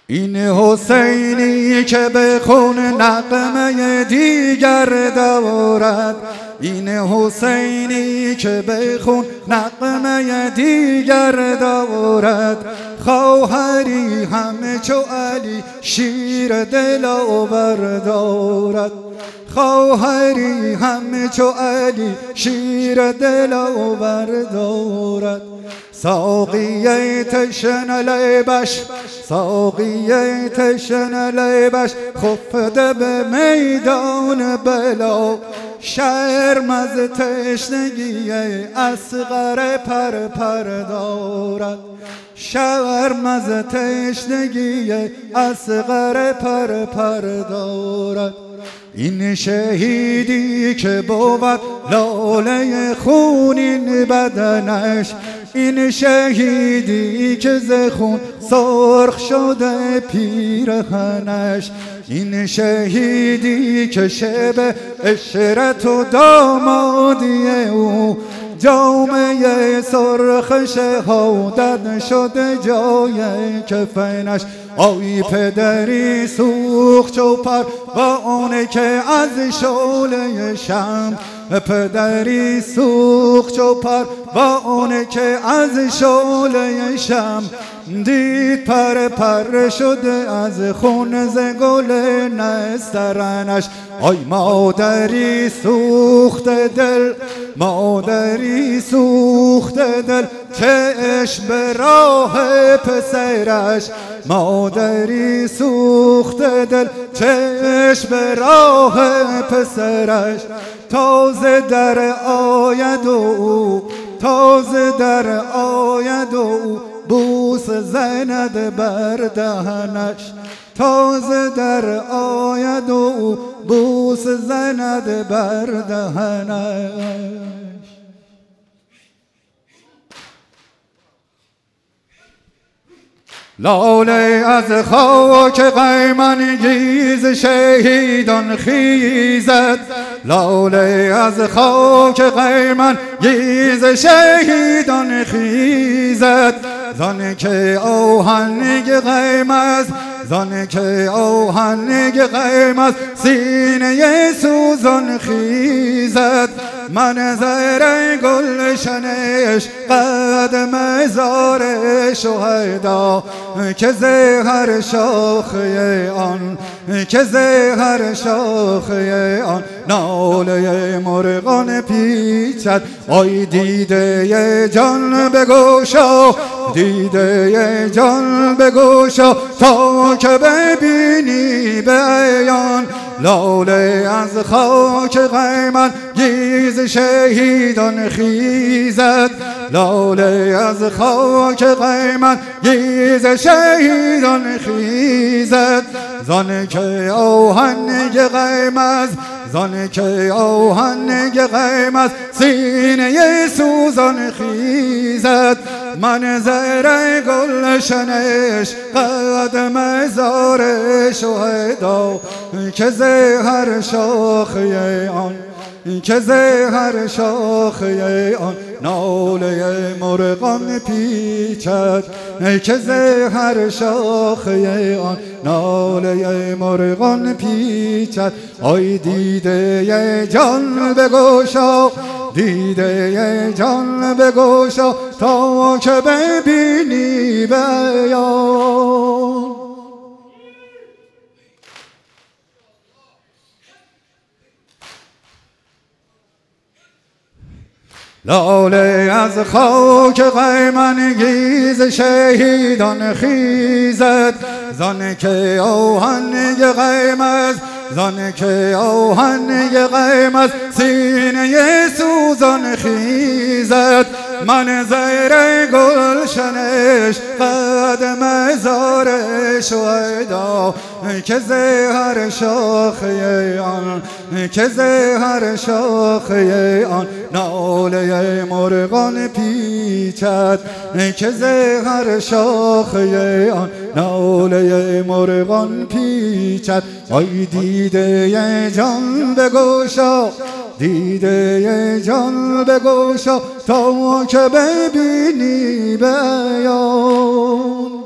این حسینی که به خون نغمه دیگر دارد، این حسینی که به خون نغمه دیگر دارد، خواهری همه چو علی شیر دلاور دارد، خواهری همه چو علی شیر دلاور دارد. ساقی تشنه لبش، ساقی تشنه لبش خفته به میدان بلا، شرم از تشنگی اصغر پر پر دارد، شرم از تشنگی اصغر پر پر دارد. این شهیدی که بود لاله خونین بدنش، این شهیدی که ز خون سرخ شده پیرهنش، این شهیدی که شب عشرت و دامادی او، جامعه سرخ شهادت شده جای کفنش. آی پدری سوخت چو پروانه که از شعله شمع، پدری سوخت چو پروانه که از شعله شمع، دید پر پر شده از خون ز گل نسترنش. آی مادری سوخت دل، مادری سوخت دل چشم به راه پسرش، مادری سوخت دل چشم به راه پسرش. تازه در آید او، تازه در آید او بوس زند بر دهنش، تازه در آید او بوس زند بر دهنش. لاله از خاک قیمنگیز شهیدان خیزد، لاله از خاک قیمنگیز شهیدان خیزد. زان که آهنگ غیم است، زان که آهنگ غیم است سینه سوزان خیزد. منظر گلشنش قدم زار شهدا، که زهر شاخه آن، که زهر شاخه آن ناله مرغان پیچد. آی دیده جان بگشا، دیده جان بگشا تا که ببینی به عیان، لاله از خاک قیمنگیز شهیدان خیزد، لاله از خاک قیمنگیز شهیدان خیزد. زان که آهنگ غیم است، زان که آهنگ غیم است سینه سوزان خیزد. منظر گلشنش قدم زار شهدا، که زهر شاخه آن، که زهر شاخه آن ناله مرغان پیچد، که زهر شاخه آن ناله مرغان پیچد. آی دیده جان بگشا، دیده جان بگشا تا که ببینی به عیان. لاله از خاک قیمنگیز شهیدان خیزد، زان که آهنگ غیم است، زان که آهنگ غیم است سینه سوزان خیزد. منظر گلشنش قدم زار شهدا، که زهر شاخه آن، که زهر شاخه آن ناله مرغان پیچد، که زهر شاخه آن ناله مرغان پیچد. آی دیده جان بگشا، دیده جان بگشا تا که ببینی به عیان.